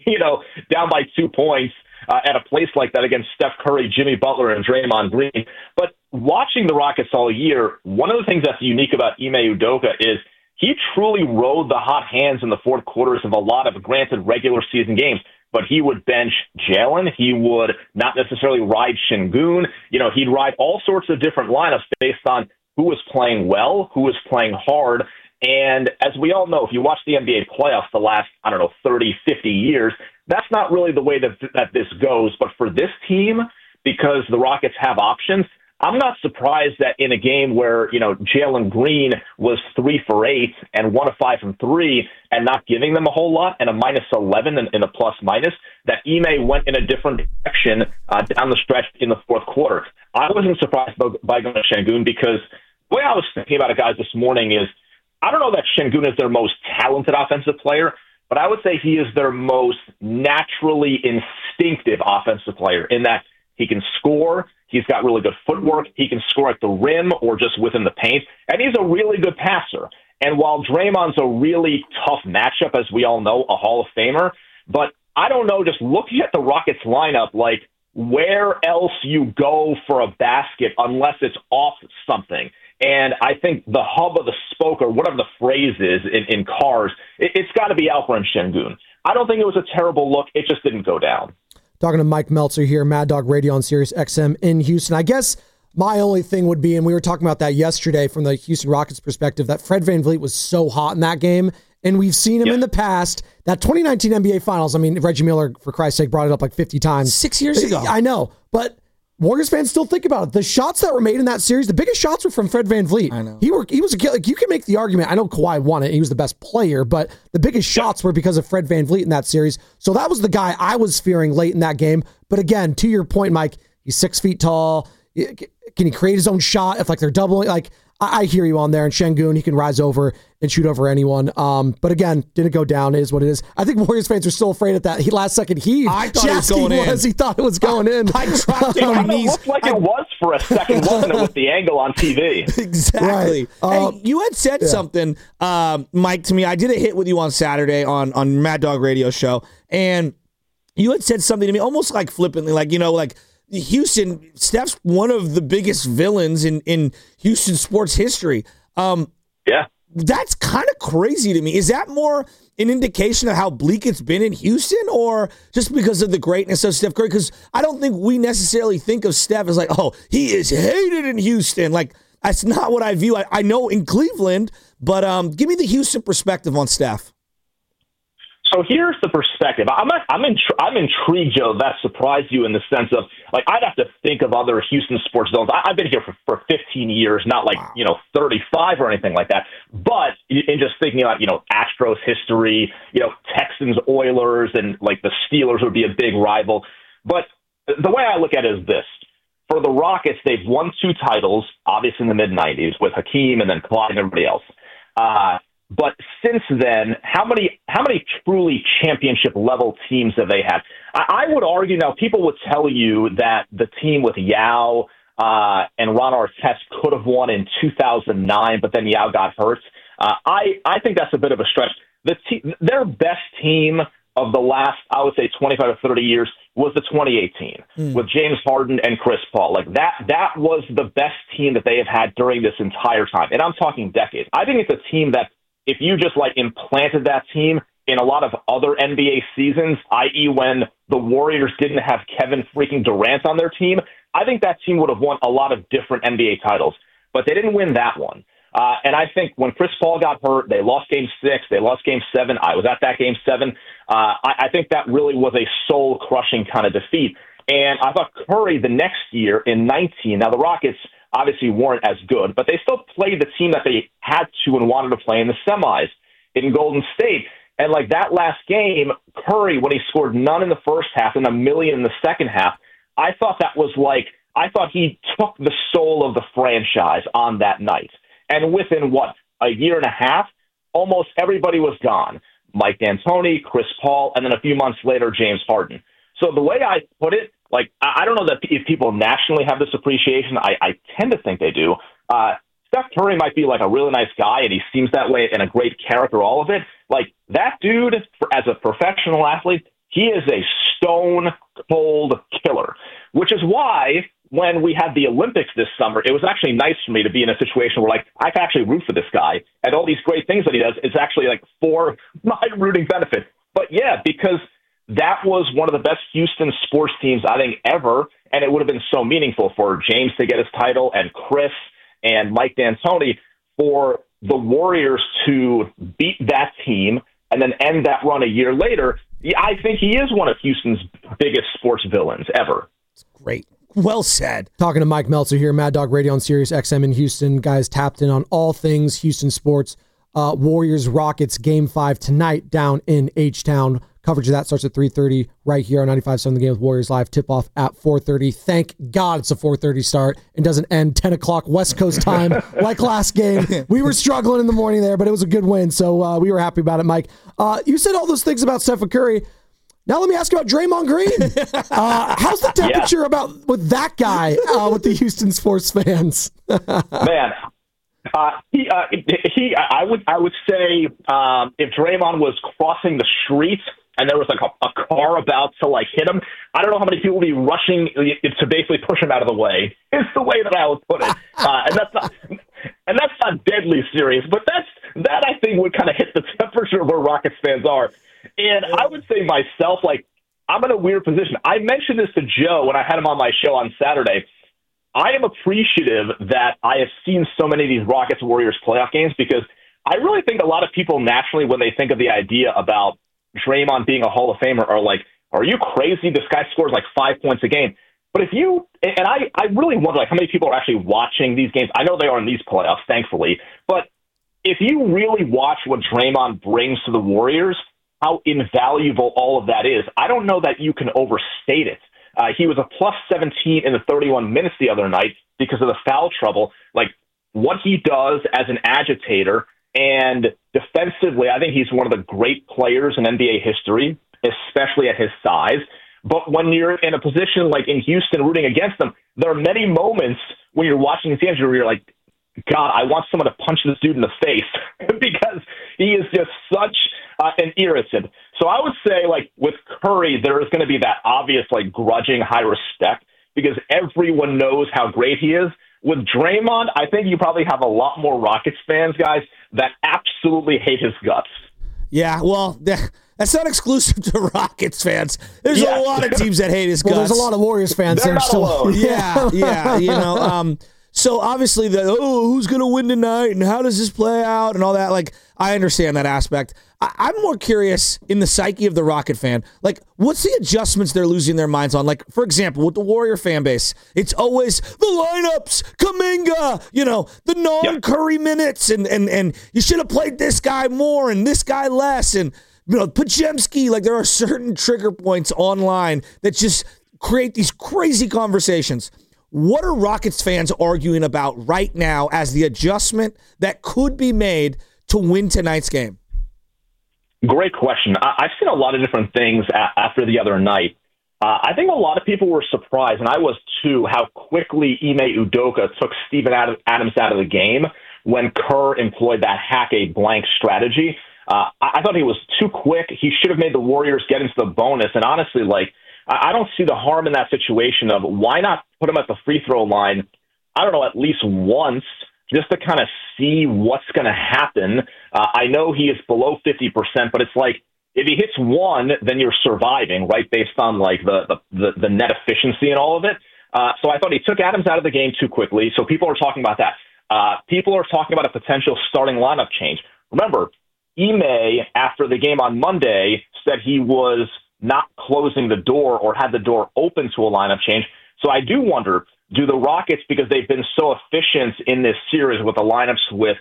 I: Down by 2 points at a place like that against Steph Curry, Jimmy Butler, and Draymond Green. But watching the Rockets all year, one of the things that's unique about Ime Udoka is he truly rode the hot hands in the fourth quarters of a lot of, granted, regular season games. But he would bench Jalen. He would not necessarily ride Şengün. He'd ride all sorts of different lineups based on who was playing well, who was playing hard. And as we all know, if you watch the NBA playoffs the last, 30, 50 years, that's not really the way that this goes. But for this team, because the Rockets have options, I'm not surprised that in a game where, Jalen Green was 3 for 8 and 1 of 5 from 3 and not giving them a whole lot and a -11 in a plus-minus, that Ime went in a different direction down the stretch in the fourth quarter. I wasn't surprised by going to Şengün because the way I was thinking about it, guys, this morning is I don't know that Şengün is their most talented offensive player, but I would say he is their most naturally instinctive offensive player in that he can score, he's got really good footwork, he can score at the rim or just within the paint, and he's a really good passer. And while Draymond's a really tough matchup, as we all know, a Hall of Famer, but I don't know, just looking at the Rockets lineup, like where else you go for a basket unless it's off something. And I think the hub of the spoke, or whatever the phrase is in cars, it's got to be Alperen Şengün. I don't think it was a terrible look. It just didn't go down.
B: Talking to Mike Meltzer here, Mad Dog Radio on Sirius XM in Houston. I guess my only thing would be, and we were talking about that yesterday from the Houston Rockets perspective, that Fred VanVleet was so hot in that game. And we've seen him in the past. That 2019 NBA Finals, Reggie Miller, for Christ's sake, brought it up like 50 times.
C: 6 years ago.
B: I know, but Warriors fans still think about it. The shots that were made in that series, the biggest shots were from Fred VanVleet.
C: I know.
B: He was a kid. Like, you can make the argument. I know Kawhi won it. He was the best player, but the biggest shots were because of Fred VanVleet in that series. So that was the guy I was fearing late in that game. But again, to your point, Mike, he's 6 feet tall. Can he create his own shot if they're doubling? I hear you on there. And Şengün, he can rise over and shoot over anyone. But again, didn't go down. It is what it is. I think Warriors fans are still afraid of that last second heave.
C: I thought it was going in.
B: He thought it was going in.
C: I dropped it on my knees.
I: It looked like it was for a second, wasn't it, with the angle on TV?
C: Exactly.
B: Right.
C: Hey, you had said something, Mike, to me. I did a hit with you on Saturday on Mad Dog Radio Show, and you had said something to me almost like flippantly, like Houston, Steph's one of the biggest villains in Houston sports history.
I: Yeah.
C: That's kind of crazy to me. Is that more an indication of how bleak it's been in Houston, or just because of the greatness of Steph Curry? Because I don't think we necessarily think of Steph as like, oh, he is hated in Houston. Like, that's not what I view. I know in Cleveland, but give me the Houston perspective on Steph.
I: So here's the perspective. I'm intrigued, Joe. That surprised you in the sense of, like, I'd have to think of other Houston sports zones. I've been here for 15 years, not like, 35 or anything like that. But in just thinking about, Astros history, Texans, Oilers, and like the Steelers would be a big rival. But the way I look at it is this. For the Rockets, they've won 2 titles, obviously in the mid-'90s, with Hakeem and then Clyde and everybody else. But since then, how many truly championship-level teams have they had? I would argue now, people would tell you that the team with Yao and Ron Artest could have won in 2009, but then Yao got hurt. I think that's a bit of a stretch. Their best team of the last, I would say, 25 to 30 years was the 2018 with James Harden and Chris Paul. Like that was the best team that they have had during this entire time. And I'm talking decades. I think it's a team that, if you just like implanted that team in a lot of other NBA seasons, i.e. when the Warriors didn't have Kevin freaking Durant on their team, I think that team would have won a lot of different NBA titles. But they didn't win that one. And I think when Chris Paul got hurt, they lost Game 6, they lost Game 7. I was at that Game 7. I think that really was a soul-crushing kind of defeat. And I thought Curry the next year in 19, now the Rockets obviously weren't as good, but they still played the team that they had to and wanted to play in the semis in Golden State. And like that last game, Curry, when he scored none in the first half and $1 million in the second half, I thought he took the soul of the franchise on that night. And within, a year and a half, almost everybody was gone. Mike D'Antoni, Chris Paul, and then a few months later, James Harden. So the way I put it, like, I don't know that if people nationally have this appreciation. I tend to think they do. Steph Curry might be like a really nice guy, and he seems that way, and a great character, all of it. Like, that dude, as a professional athlete, he is a stone-cold killer, which is why when we had the Olympics this summer, it was actually nice for me to be in a situation where, like, I can actually root for this guy, and all these great things that he does is actually, like, for my rooting benefit. But, yeah, because that was one of the best Houston sports teams, I think, ever, and it would have been so meaningful for James to get his title and Chris and Mike D'Antoni for the Warriors to beat that team and then end that run a year later. I think he is one of Houston's biggest sports villains ever.
C: It's great. Well said.
B: Talking to Mike Meltzer here, Mad Dog Radio on Sirius XM in Houston. Guys tapped in on all things Houston sports. Warriors Rockets Game 5 tonight down in H-Town. Coverage of that starts at 3:30 right here on 95.7 The Game with Warriors Live. Tip-off at 4:30. Thank God it's a 4:30 start and doesn't end 10 o'clock West Coast time like last game. We were struggling in the morning there, but it was a good win, so we were happy about it, Mike. You said all those things about Stephen Curry. Now let me ask you about Draymond Green. How's the temperature about with that guy with the Houston sports fans?
I: Man, I would say if Draymond was crossing the street and there was like a car about to like hit him, I don't know how many people would be rushing to basically push him out of the way. Is the way that I would put it, and that's not deadly serious, but that I think would kind of hit the temperature of where Rockets fans are. And I would say myself, like, I'm in a weird position. I mentioned this to Joe when I had him on my show on Saturday. I am appreciative that I have seen so many of these Rockets-Warriors playoff games because I really think a lot of people naturally, when they think of the idea about Draymond being a Hall of Famer, are like, are you crazy? This guy scores like 5 points a game. But if you, and I really wonder like how many people are actually watching these games. I know they are in these playoffs, thankfully. But if you really watch what Draymond brings to the Warriors, how invaluable all of that is, I don't know that you can overstate it. He was a plus 17 in the 31 minutes the other night because of the foul trouble. Like, what he does as an agitator, and defensively, I think he's one of the great players in NBA history, especially at his size. But when you're in a position like in Houston rooting against them, there are many moments when you're watching these games where you're like, God, I want someone to punch this dude in the face because he is just such an irritant. So I would say, like, with Curry, there is going to be that obvious, like, grudging high respect because everyone knows how great he is. With Draymond, I think you probably have a lot more Rockets fans, guys, that absolutely hate his guts.
C: Yeah, well, that's not exclusive to Rockets fans. There's a lot of teams that hate his guts.
B: There's a lot of Warriors fans
I: They're
B: there
I: not
B: still.
I: alone.
C: Yeah, you know. So obviously, who's going to win tonight and how does this play out and all that? Like, I understand that aspect. I'm more curious in the psyche of the Rocket fan. Like, what's the adjustments they're losing their minds on? Like, for example, with the Warrior fan base, it's always the lineups, Kuminga, you know, the non-Curry minutes, and you should have played this guy more and this guy less, and you know, Podziemski. Like, there are certain trigger points online that just create these crazy conversations. What are Rockets fans arguing about right now as the adjustment that could be made to win tonight's game?
I: Great question. I've seen a lot of different things after the other night. I think a lot of people were surprised, and I was too, how quickly Ime Udoka took Steven Adams out of the game when Kerr employed that hack a blank strategy. I thought he was too quick. He should have made the Warriors get into the bonus, and honestly, like, I don't see the harm in that situation of why not put him at the free throw line, I don't know, at least once, just to kind of see what's going to happen. I know he is below 50%, but it's like if he hits one, then you're surviving, right, based on like the net efficiency and all of it. So I thought he took Adams out of the game too quickly, so people are talking about that. People are talking about a potential starting lineup change. Remember, Ime, after the game on Monday, said he was not closing the door or had the door open to a lineup change. So I do wonder, do the Rockets, because they've been so efficient in this series with the lineups with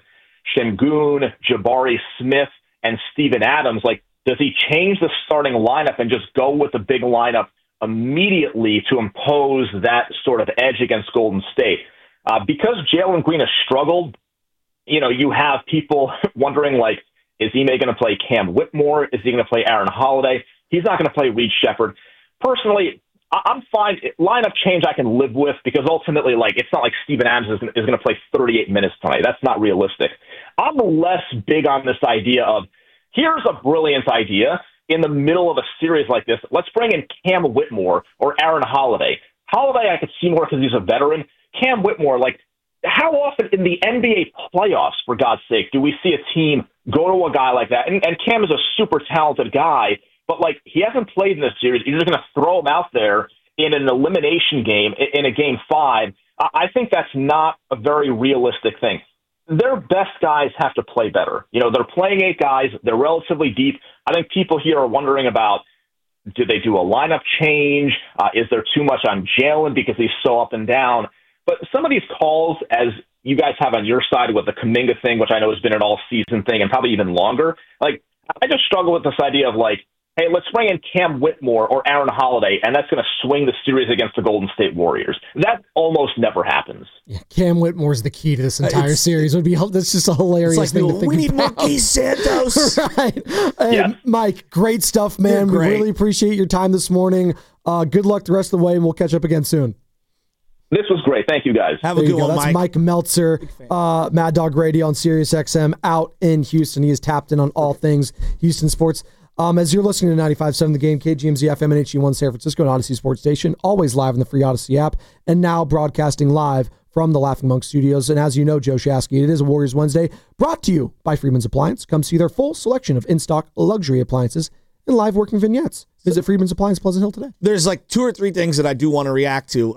I: Şengün, Jabari Smith, and Steven Adams, like, does he change the starting lineup and just go with the big lineup immediately to impose that sort of edge against Golden State? Because Jalen Green has struggled, you know, you have people wondering, like, is Ime going to play Cam Whitmore? Is he going to play Aaron Holiday? He's not going to play Reed Shepherd. Personally, I'm fine. Lineup change I can live with because ultimately, like, it's not like Steven Adams is going to play 38 minutes tonight. That's not realistic. I'm less big on this idea of, here's a brilliant idea in the middle of a series like this. Let's bring in Cam Whitmore or Aaron Holiday. Holiday I could see more because he's a veteran. Cam Whitmore, like, how often in the NBA playoffs, for God's sake, do we see a team go to a guy like that? And Cam is a super talented guy, but, like, he hasn't played in this series. You're just going to throw him out there in an elimination game, in a Game 5. I think that's not a very realistic thing. Their best guys have to play better. You know, they're playing 8 guys. They're relatively deep. I think people here are wondering about, do they do a lineup change? Is there too much on Jalen because he's so up and down? But some of these calls, as you guys have on your side with the Kuminga thing, which I know has been an all-season thing and probably even longer, like, I just struggle with this idea of, like, hey, let's bring in Cam Whitmore or Aaron Holiday, and that's going to swing the series against the Golden State Warriors. That almost never happens.
B: Yeah, Cam Whitmore's the key to this entire series. That's just a hilarious thing to think
C: we need
B: about.
C: Marquise Santos.
B: Right. Hey, Mike, great stuff, man. We really appreciate your time this morning. Good luck the rest of the way, and we'll catch up again soon.
I: This was great. Thank you, guys.
C: Have a good one,
B: That's Mike Meltzer, Mad Dog Radio on Sirius XM out in Houston. He is tapped in on all things Houston sports. As you're listening to 95.7 The Game, KGMZ FM and HD1 San Francisco and Odyssey Sports Station, always live on the free Odyssey app, and now broadcasting live from the Laughing Monk Studios. And as you know, Joe Shasky, it is a Warriors Wednesday, brought to you by Freedman's Appliance. Come see their full selection of in-stock luxury appliances and live working vignettes. Visit Freedman's Appliance, Pleasant Hill today.
C: There's like 2 or 3 things that I do want to react to.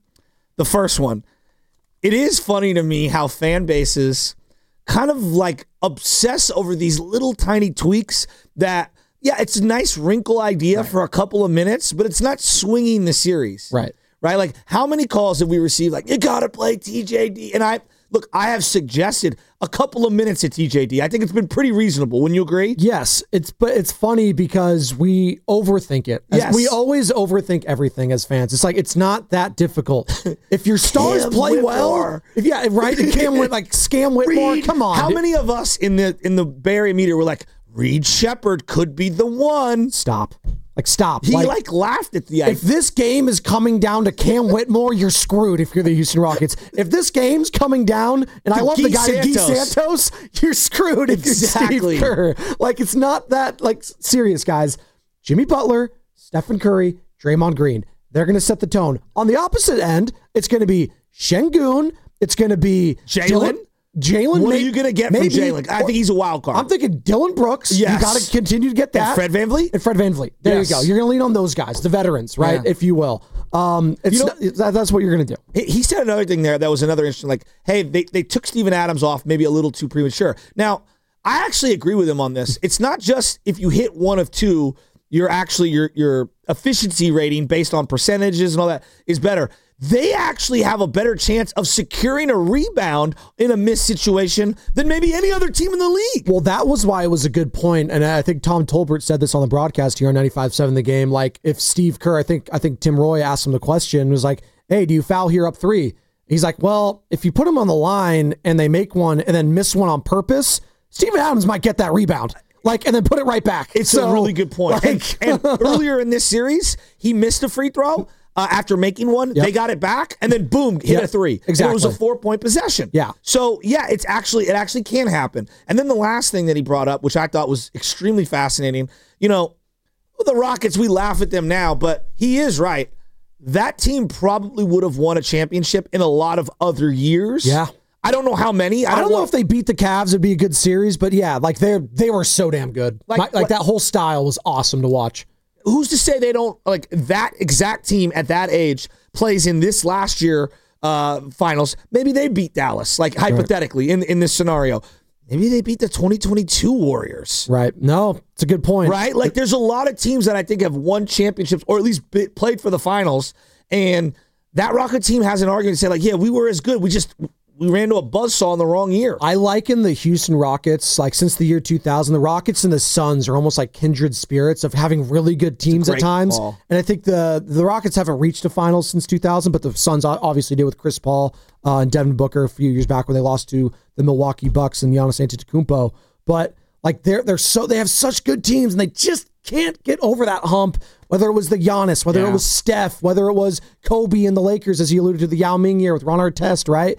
C: The first one, it is funny to me how fan bases kind of like obsess over these little tiny tweaks that, yeah, it's a nice wrinkle idea for a couple of minutes, but it's not swinging the series.
B: Right.
C: Like, how many calls have we received? Like, you got to play TJD. And Look, I have suggested a couple of minutes at TJD. I think it's been pretty reasonable. Wouldn't you agree?
B: Yes, but it's funny because we overthink it.
C: Yes.
B: We always overthink everything as fans. It's like it's not that difficult. If your stars play well, Cam Whitmore. Come on.
C: How many of us in the Bay Area media were like, Reed Shepherd could be the one?
B: Stop.
C: He laughed at the idea.
B: If this game is coming down to Cam Whitmore, you're screwed if you're the Houston Rockets. If this game's coming down, and I love the guy Guy Santos, you're screwed if you're Steve Kerr. It's not that serious, guys. Jimmy Butler, Stephen Curry, Draymond Green. They're going to set the tone. On the opposite end, it's going to be Şengün. It's going to be
C: Jalen. What are you going to get from Jalen? I think he's a wild card.
B: I'm thinking Dylan Brooks.
C: Yes.
B: You got to continue to get that.
C: And Fred VanVleet?
B: There you go. You're going to lean on those guys, the veterans, right? Yeah. If you will. That's what you're going to do.
C: He said another thing there that was another interesting, hey, they took Steven Adams off maybe a little too premature. Now, I actually agree with him on this. It's not just if you hit one of two, your efficiency rating based on percentages and all that is better. They actually have a better chance of securing a rebound in a missed situation than maybe any other team in the league.
B: Well, that was why it was a good point, and I think Tom Tolbert said this on the broadcast here on 95.7 The Game. If Steve Kerr, I think Tim Roy asked him the question, was like, hey, do you foul here up three? He's like, well, if you put him on the line and they make one and then miss one on purpose, Steven Adams might get that rebound. And then put it right back.
C: It's a really good point. And earlier in this series, he missed a free throw. After making one, They got it back, and then boom, hit a three.
B: Exactly.
C: It was a 4-point possession.
B: Yeah.
C: So it actually can happen. And then the last thing that he brought up, which I thought was extremely fascinating, the Rockets, we laugh at them now, but he is right. That team probably would have won a championship in a lot of other years.
B: Yeah.
C: I don't know how many.
B: I don't know if they beat the Cavs, it'd be a good series, but yeah, they were so damn good. That whole style was awesome to watch.
C: Who's to say they don't, that exact team at that age plays in this last year finals? Maybe they beat Dallas, hypothetically, in this scenario. Maybe they beat the 2022 Warriors.
B: Right. No, it's a good point.
C: Right? There's a lot of teams that I think have won championships or at least played for the finals, and that Rocket team has an argument to say, we were as good. We ran into a buzzsaw in the wrong year.
B: I liken the Houston Rockets, since the year 2000, the Rockets and the Suns are almost like kindred spirits of having really good teams at times.
C: Call.
B: And I think the Rockets haven't reached a finals since 2000, but the Suns obviously did with Chris Paul and Devin Booker a few years back when they lost to the Milwaukee Bucks and Giannis Antetokounmpo. But they have such good teams and they just can't get over that hump. Whether it was the Giannis, whether it was Steph, whether it was Kobe and the Lakers, as you alluded to the Yao Ming year with Ron Artest, right?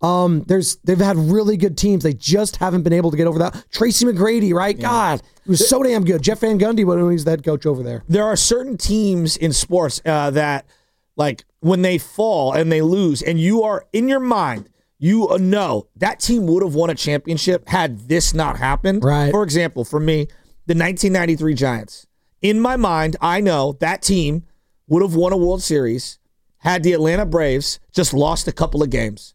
B: They've had really good teams. They just haven't been able to get over that. Tracy McGrady, right? Yeah. God, he was so damn good. Jeff Van Gundy when he was the head coach over there.
C: There are certain teams in sports that, when they fall and they lose, and you are in your mind, you know that team would have won a championship had this not happened.
B: Right.
C: For example, for me, the 1993 Giants. In my mind, I know that team would have won a World Series had the Atlanta Braves just lost a couple of games.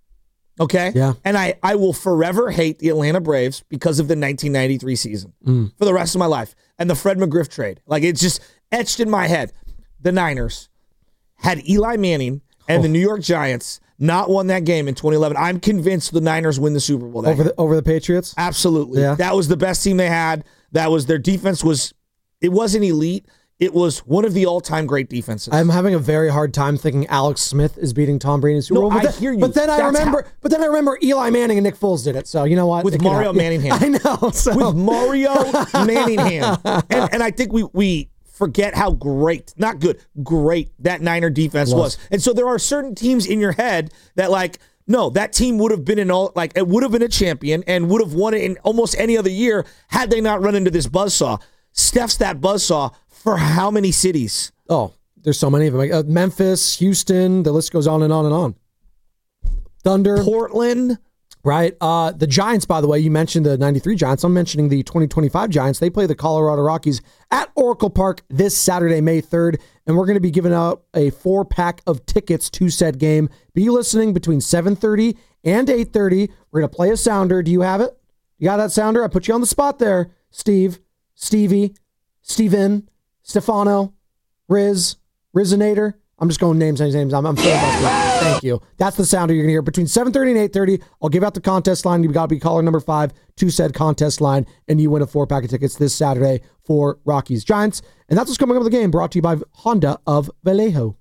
C: Okay?
B: Yeah.
C: And I will forever hate the Atlanta Braves because of the 1993 season for the rest of my life. And the Fred McGriff trade. It's just etched in my head. The Niners had Eli Manning and the New York Giants not won that game in 2011. I'm convinced the Niners win the Super Bowl that year.
B: Over the Patriots?
C: Absolutely.
B: Yeah.
C: That was the best team they had. That was their defense it wasn't elite. It was one of the all-time great defenses.
B: I'm having a very hard time thinking Alex Smith is beating Tom Brady in Super Bowl.
C: I hear you.
B: But then I remember Eli Manning and Nick Foles did it. So you know what?
C: With Mario Manningham.
B: I know. So.
C: With Mario Manningham. And I think we forget how great, not good, great that Niner defense was. And so there are certain teams in your head that no, that team would have been it would have been a champion and would have won it in almost any other year had they not run into this buzzsaw. Steph's that buzzsaw for how many cities?
B: Oh, there's so many of them. Memphis, Houston, the list goes on and on and on. Thunder.
C: Portland.
B: Right. The Giants, by the way, you mentioned the 93 Giants. I'm mentioning the 2025 Giants. They play the Colorado Rockies at Oracle Park this Saturday, May 3rd. And we're going to be giving out a 4-pack of tickets to said game. Be listening between 7:30 and 8:30. We're going to play a sounder. Do you have it? You got that sounder? I put you on the spot there, Steve, Stevie, Steven, Stefano, Riz, Rizinator. I'm just going names. I'm filibustering. Thank you. That's the sounder you're going to hear. Between 7:30 and 8:30, I'll give out the contest line. You've got to be caller number 5 to said contest line, and you win a 4-pack of tickets this Saturday for Rockies Giants. And that's what's coming up with the game, brought to you by Honda of Vallejo.